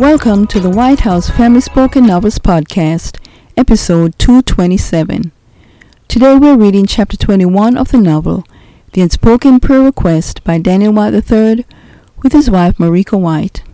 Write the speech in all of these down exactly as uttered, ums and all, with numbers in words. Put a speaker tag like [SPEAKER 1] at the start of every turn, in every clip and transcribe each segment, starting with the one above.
[SPEAKER 1] Welcome to the White House Family Spoken Novels Podcast, episode two twenty-seven. Today we're reading chapter twenty-one of the novel, The Unspoken Prayer Request by Daniel White the third, with his wife Marika White.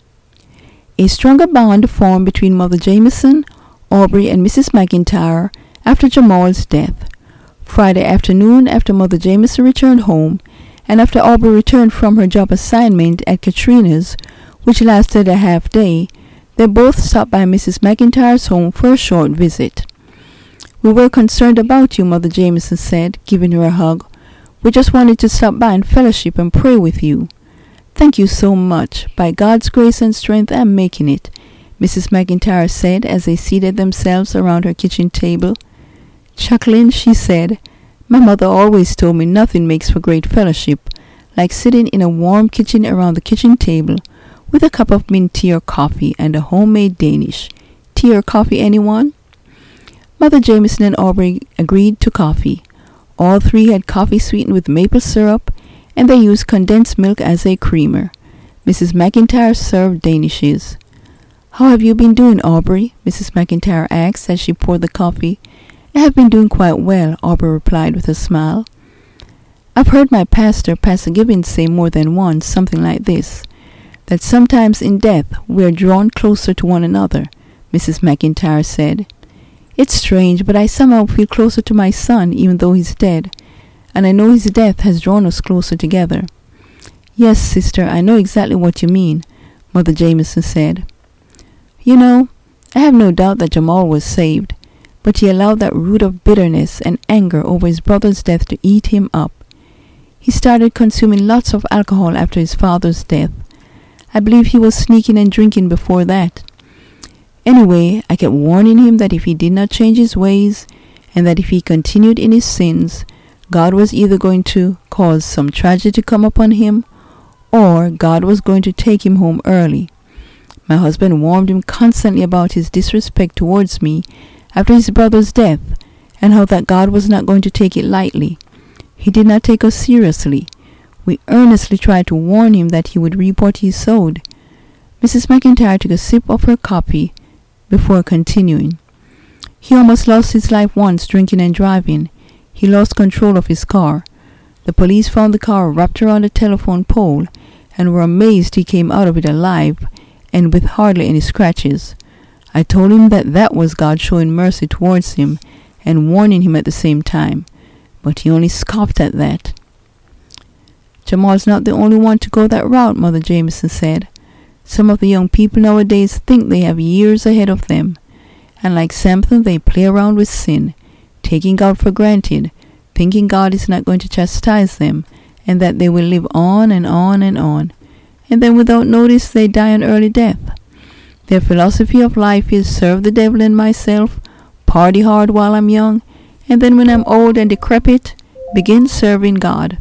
[SPEAKER 1] A stronger bond formed between Mother Jameson, Aubrey, and Missus McIntyre after Jamal's death. Friday afternoon, after Mother Jameson returned home, and after Aubrey returned from her job assignment at Katrina's, which lasted a half day, they both stopped by Missus McIntyre's home for a short visit. "We were concerned about you," Mother Jameson said, giving her a hug. "We just wanted to stop by and fellowship and pray with you." "Thank you so much. By God's grace and strength, I'm making it," Missus McIntyre said as they seated themselves around her kitchen table. Chuckling, she said, "My mother always told me nothing makes for great fellowship, like sitting in a warm kitchen around the kitchen table, with a cup of mint tea or coffee and a homemade Danish. Tea or coffee, anyone?" Mother Jameson and Aubrey agreed to coffee. All three had coffee sweetened with maple syrup, and they used condensed milk as a creamer. Missus McIntyre served Danishes. "How have you been doing, Aubrey?" Missus McIntyre asked as she poured the coffee. "I have been doing quite well," Aubrey replied with a smile. "I've heard my pastor, Pastor Gibbons, say more than once something like this, that sometimes in death we are drawn closer to one another," Missus McIntyre said. "It's strange, but I somehow feel closer to my son even though he's dead, and I know his death has drawn us closer together." "Yes, sister, I know exactly what you mean," Mother Jameson said. "You know, I have no doubt that Jamal was saved, but he allowed that root of bitterness and anger over his brother's death to eat him up. He started consuming lots of alcohol after his father's death. I believe he was sneaking and drinking before that. Anyway, I kept warning him that if he did not change his ways, and that if he continued in his sins, God was either going to cause some tragedy to come upon him, or God was going to take him home early. My husband warned him constantly about his disrespect towards me after his brother's death, and how that God was not going to take it lightly. He did not take us seriously. We earnestly tried to warn him that he would reap what he sowed." Missus McIntyre took a sip of her coffee before continuing. "He almost lost his life once drinking and driving. He lost control of his car. The police found the car wrapped around a telephone pole and were amazed he came out of it alive and with hardly any scratches. I told him that that was God showing mercy towards him and warning him at the same time, but he only scoffed at that." "Jamal's not the only one to go that route," Mother Jameson said. "Some of the young people nowadays think they have years ahead of them, and like Samson they play around with sin, taking God for granted, thinking God is not going to chastise them, and that they will live on and on and on, and then without notice they die an early death. Their philosophy of life is serve the devil and myself, party hard while I'm young, and then when I'm old and decrepit, begin serving God.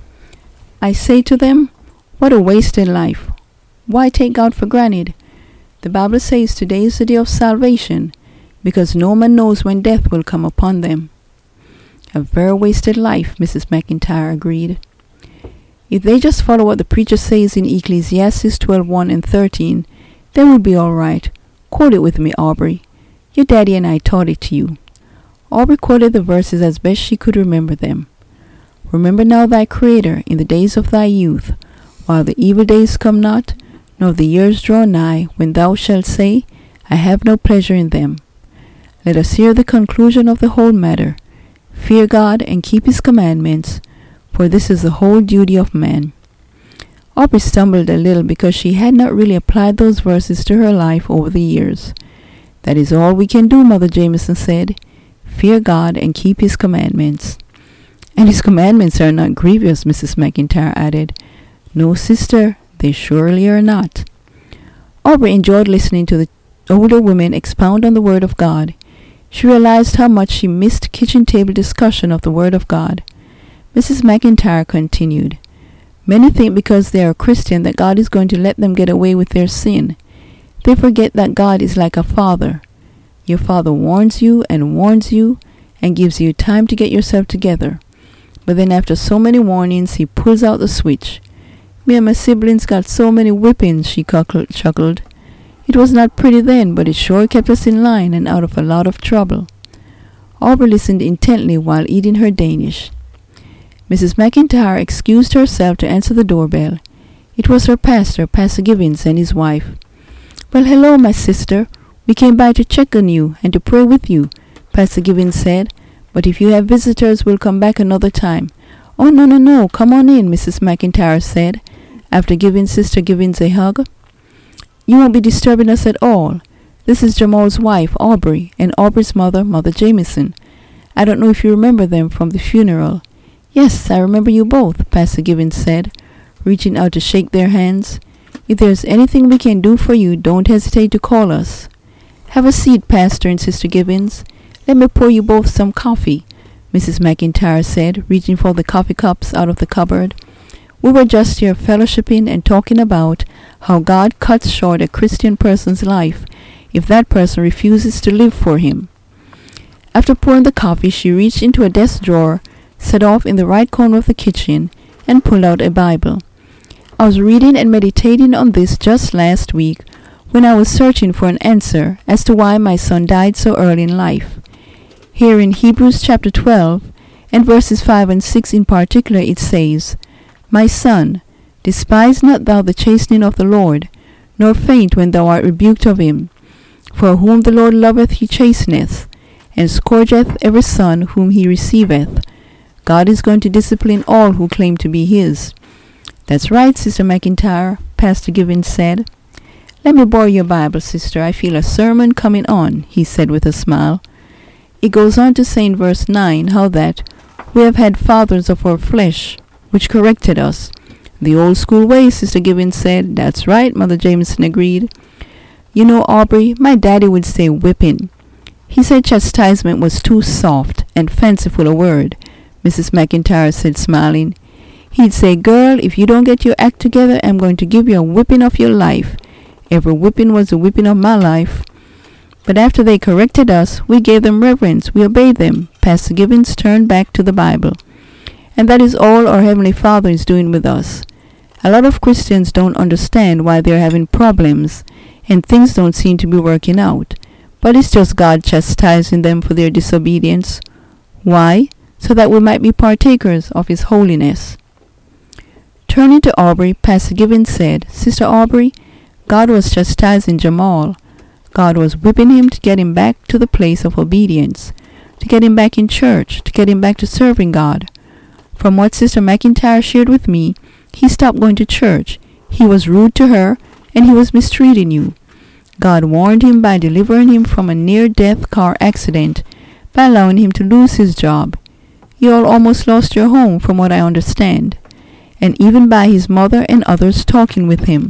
[SPEAKER 1] I say to them, what a wasted life. Why take God for granted? The Bible says today is the day of salvation, because no man knows when death will come upon them." "A very wasted life," Missus McIntyre agreed. "If they just follow what the preacher says in Ecclesiastes twelve one and thirteen, they will be all right. Quote it with me, Aubrey. Your daddy and I taught it to you." Aubrey quoted the verses as best she could remember them. "Remember now thy Creator in the days of thy youth, while the evil days come not, nor the years draw nigh, when thou shalt say, I have no pleasure in them. Let us hear the conclusion of the whole matter. Fear God and keep his commandments, for this is the whole duty of man." Aubrey stumbled a little because she had not really applied those verses to her life over the years. "That is all we can do," Mother Jameson said. "Fear God and keep his commandments." "And his commandments are not grievous," Missus McIntyre added. "No, sister, they surely are not." Aubrey enjoyed listening to the older women expound on the Word of God. She realized how much she missed kitchen table discussion of the Word of God. Missus McIntyre continued, "Many think because they are Christian that God is going to let them get away with their sin. They forget that God is like a father. Your father warns you and warns you and gives you time to get yourself together. But then after so many warnings, he pulls out the switch. Me and my siblings got so many whippings," she chuckled. It was not pretty then, but it sure kept us in line and out of a lot of trouble. Aubrey listened intently while eating her Danish. Missus McIntyre excused herself to answer the doorbell. It was her pastor, Pastor Gibbons, and his wife. "Well, hello, my sister. We came by to check on you and to pray with you," Pastor Gibbons said. "But if you have visitors, we'll come back another time." "Oh, no, no, no. Come on in," Missus McIntyre said, after giving Sister Gibbons a hug. "You won't be disturbing us at all. This is Jamal's wife, Aubrey, and Aubrey's mother, Mother Jameson. I don't know if you remember them from the funeral." "Yes, I remember you both," Pastor Gibbons said, reaching out to shake their hands. "If there's anything we can do for you, don't hesitate to call us." "Have a seat, Pastor and Sister Gibbons. Let me pour you both some coffee," Missus McIntyre said, reaching for the coffee cups out of the cupboard. "We were just here fellowshipping and talking about how God cuts short a Christian person's life if that person refuses to live for him." After pouring the coffee, she reached into a desk drawer, set off in the right corner of the kitchen, and pulled out a Bible. "I was reading and meditating on this just last week when I was searching for an answer as to why my son died so early in life. Here in Hebrews chapter twelve, and verses five and six in particular, it says, 'My son, despise not thou the chastening of the Lord, nor faint when thou art rebuked of him. For whom the Lord loveth he chasteneth, and scourgeth every son whom he receiveth.' God is going to discipline all who claim to be his." "That's right, Sister McIntyre," Pastor Gibbons said. "Let me borrow your Bible, sister. I feel a sermon coming on," he said with a smile. It goes on to say in verse nine how that we have had fathers of our flesh, which corrected us. "The old school way," Sister Gibbons said. "That's right," Mother Jameson agreed. "You know, Aubrey, my daddy would say whipping. He said chastisement was too soft and fanciful a word," Missus McIntyre said, smiling. "He'd say, 'Girl, if you don't get your act together, I'm going to give you a whipping of your life.' Every whipping was a whipping of my life. But after they corrected us, we gave them reverence. We obeyed them." Pastor Gibbons turned back to the Bible. "And that is all our Heavenly Father is doing with us. A lot of Christians don't understand why they're having problems, and things don't seem to be working out. But it's just God chastising them for their disobedience. Why? So that we might be partakers of his holiness." Turning to Aubrey, Pastor Gibbons said, "Sister Aubrey, God was chastising Jamal. God was whipping him to get him back to the place of obedience, to get him back in church, to get him back to serving God. From what Sister McIntyre shared with me, he stopped going to church. He was rude to her, and he was mistreating you. God warned him by delivering him from a near-death car accident, by allowing him to lose his job. You all almost lost your home, from what I understand, and even by his mother and others talking with him.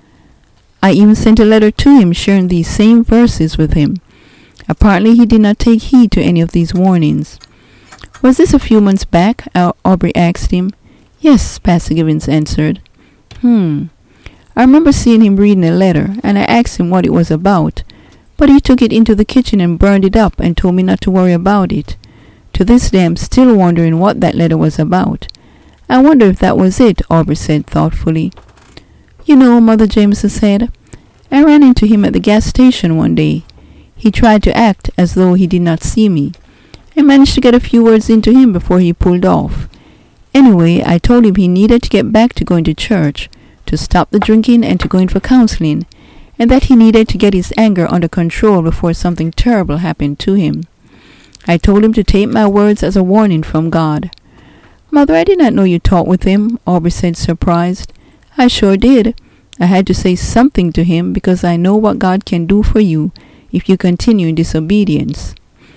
[SPEAKER 1] I even sent a letter to him sharing these same verses with him. Apparently he did not take heed to any of these warnings." "Was this a few months back?" Aubrey asked him. "Yes," Pastor Gibbons answered. Hmm. I remember seeing him reading a letter, and I asked him what it was about, but he took it into the kitchen and burned it up and told me not to worry about it. To this day I'm still wondering what that letter was about. I wonder if that was it," Aubrey said thoughtfully. "You know," Mother Jameson said, "I ran into him at the gas station one day. He tried to act as though he did not see me. I managed to get a few words into him before he pulled off. Anyway, I told him he needed to get back to going to church, to stop the drinking and to go in for counseling, and that he needed to get his anger under control before something terrible happened to him. I told him to take my words as a warning from God." "Mother, I did not know you talked with him," Aubrey said, surprised. "I sure did. I had to say something to him because I know what God can do for you if you continue in disobedience."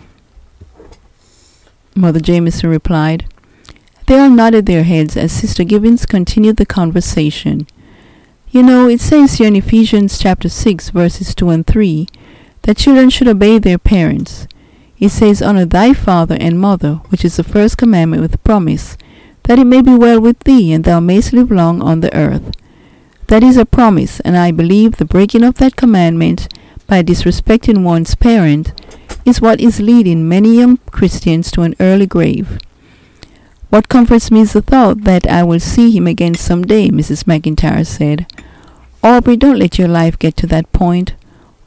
[SPEAKER 1] Mother Jameson replied. They all nodded their heads as Sister Gibbons continued the conversation. "You know, it says here in Ephesians chapter six, verses two and three, that children should obey their parents. It says, 'Honor thy father and mother,' which is the first commandment with promise, that it may be well with thee, and thou mayst live long on the earth. That is a promise, and I believe the breaking of that commandment by disrespecting one's parent is what is leading many young Christians to an early grave. What comforts me is the thought that I will see him again some day," Missus McIntyre said. "Aubrey, don't let your life get to that point.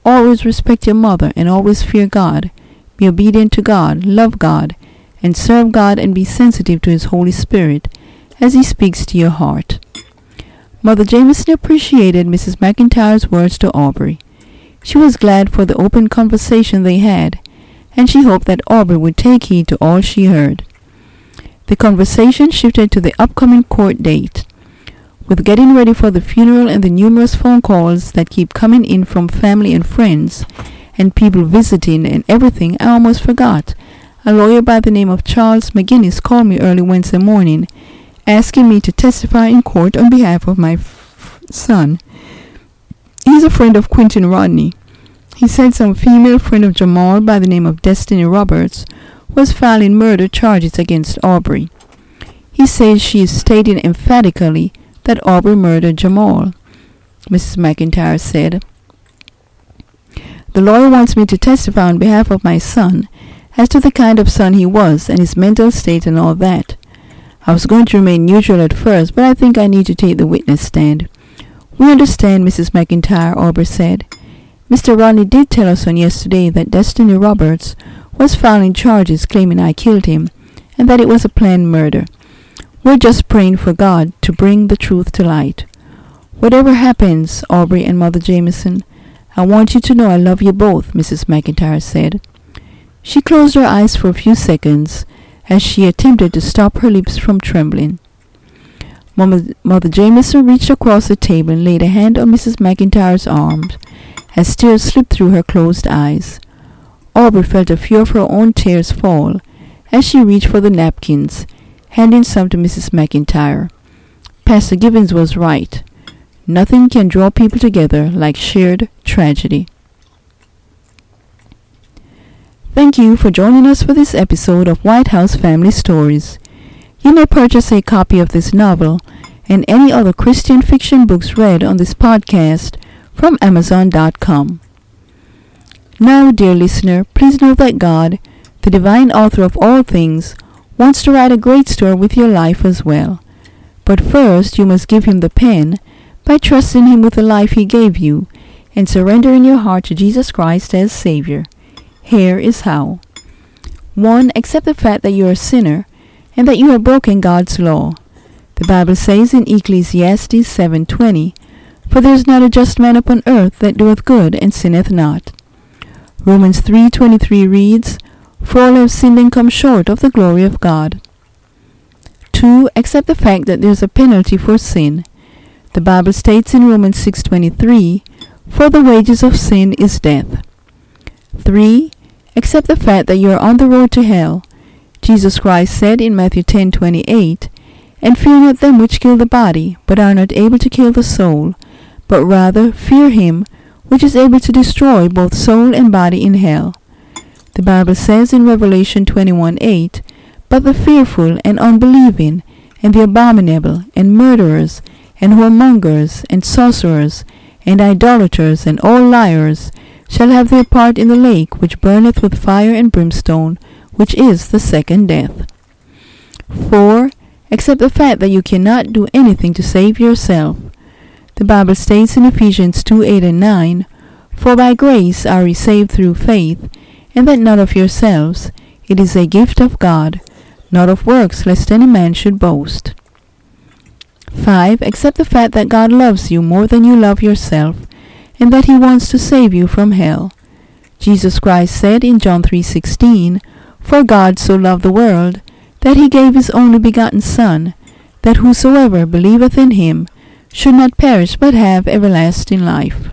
[SPEAKER 1] Always respect your mother and always fear God. Be obedient to God, love God, and serve God, and be sensitive to His Holy Spirit as He speaks to your heart. Mother Jamieson appreciated Missus McIntyre's words to Aubrey. She was glad for the open conversation they had, and she hoped that Aubrey would take heed to all she heard. The conversation shifted to the upcoming court date. With getting ready for the funeral and the numerous phone calls that keep coming in from family and friends, and people visiting and everything, I almost forgot. A lawyer by the name of Charles McGinnis called me early Wednesday morning, asking me to testify in court on behalf of my f- son. He's a friend of Quentin Rodney. He said some female friend of Jamal by the name of Destiny Roberts was filing murder charges against Aubrey. He says she is stating emphatically that Aubrey murdered Jamal. Missus McIntyre said, "The lawyer wants me to testify on behalf of my son as to the kind of son he was and his mental state and all that. I was going to remain neutral at first, but I think I need to take the witness stand." "We understand, Missus McIntyre," Aubrey said. "Mister Rodney did tell us on yesterday that Destiny Roberts was filing charges claiming I killed him, and that it was a planned murder. We're just praying for God to bring the truth to light. Whatever happens, Aubrey and Mother Jamieson, I want you to know I love you both," Missus McIntyre said. She closed her eyes for a few seconds as she attempted to stop her lips from trembling. Mother, Mother Jamieson reached across the table and laid a hand on Missus McIntyre's arm as tears slipped through her closed eyes. Aubrey felt a few of her own tears fall as she reached for the napkins, handing some to Missus McIntyre. Pastor Givens was right. Nothing can draw people together like shared tragedy. Thank you for joining us for this episode of White House Family Stories. You may purchase a copy of this novel and any other Christian fiction books read on this podcast from Amazon dot com. Now, dear listener, please know that God, the divine author of all things, wants to write a great story with your life as well. But first, you must give Him the pen by trusting Him with the life He gave you and surrendering your heart to Jesus Christ as Savior. Here is how. One, accept the fact that you are a sinner and that you have broken God's law. The Bible says in Ecclesiastes seven twenty, "For there is not a just man upon earth that doeth good and sinneth not." Romans three twenty-three reads, "For all have sinned and come short of the glory of God." Two, accept the fact that there is a penalty for sin. The Bible states in Romans six twenty-three, "For the wages of sin is death." Three, accept the fact that you are on the road to hell. Jesus Christ said in Matthew ten twenty-eight, "And fear not them which kill the body, but are not able to kill the soul, but rather fear him which is able to destroy both soul and body in hell." The Bible says in Revelation twenty-one eight, "But the fearful and unbelieving, and the abominable, and murderers, and whoremongers, and sorcerers, and idolaters, and all liars, shall have their part in the lake which burneth with fire and brimstone, which is the second death." Four, accept the fact that you cannot do anything to save yourself. The Bible states in Ephesians two eight and nine, "For by grace are ye saved through faith, and that not of yourselves, it is a gift of God, not of works, lest any man should boast." Five, accept the fact that God loves you more than you love yourself, and that He wants to save you from hell. Jesus Christ said in John three sixteen, "For God so loved the world, that He gave His only begotten Son, that whosoever believeth in Him should not perish but have everlasting life."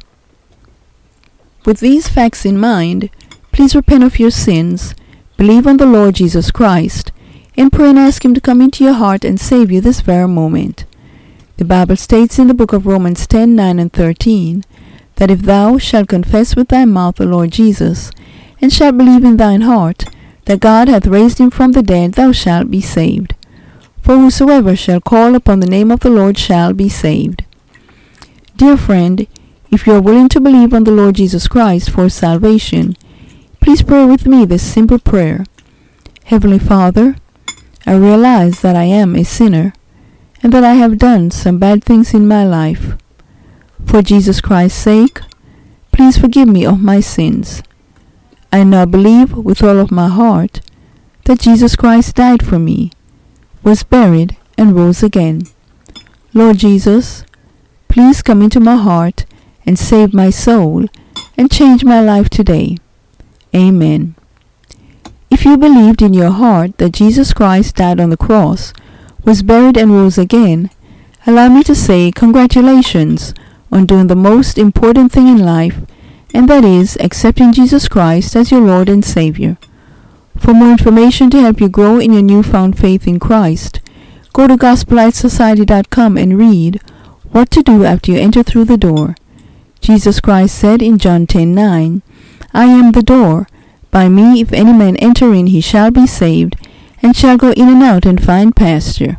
[SPEAKER 1] With these facts in mind, please repent of your sins, believe on the Lord Jesus Christ, and pray and ask Him to come into your heart and save you this very moment. The Bible states in the book of Romans ten nine and thirteen, that if thou shalt confess with thy mouth the Lord Jesus, and shalt believe in thine heart that God hath raised Him from the dead, thou shalt be saved. For whosoever shall call upon the name of the Lord shall be saved. Dear friend, if you are willing to believe on the Lord Jesus Christ for salvation, please pray with me this simple prayer. Heavenly Father, I realize that I am a sinner, and that I have done some bad things in my life. For Jesus Christ's sake, please forgive me of my sins. I now believe with all of my heart that Jesus Christ died for me, was buried, and rose again. Lord Jesus, please come into my heart and save my soul and change my life today. Amen. If you believed in your heart that Jesus Christ died on the cross, was buried, and rose again, allow me to say congratulations on doing the most important thing in life, and that is accepting Jesus Christ as your Lord and Savior. For more information to help you grow in your newfound faith in Christ, go to gospel light society dot com and read What to Do After You Enter Through the Door. Jesus Christ said in John ten nine, I am the door. By me if any man enter in, he shall be saved, and shall go in and out and find pasture.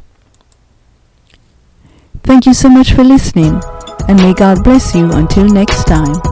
[SPEAKER 1] Thank you so much for listening, and may God bless you until next time.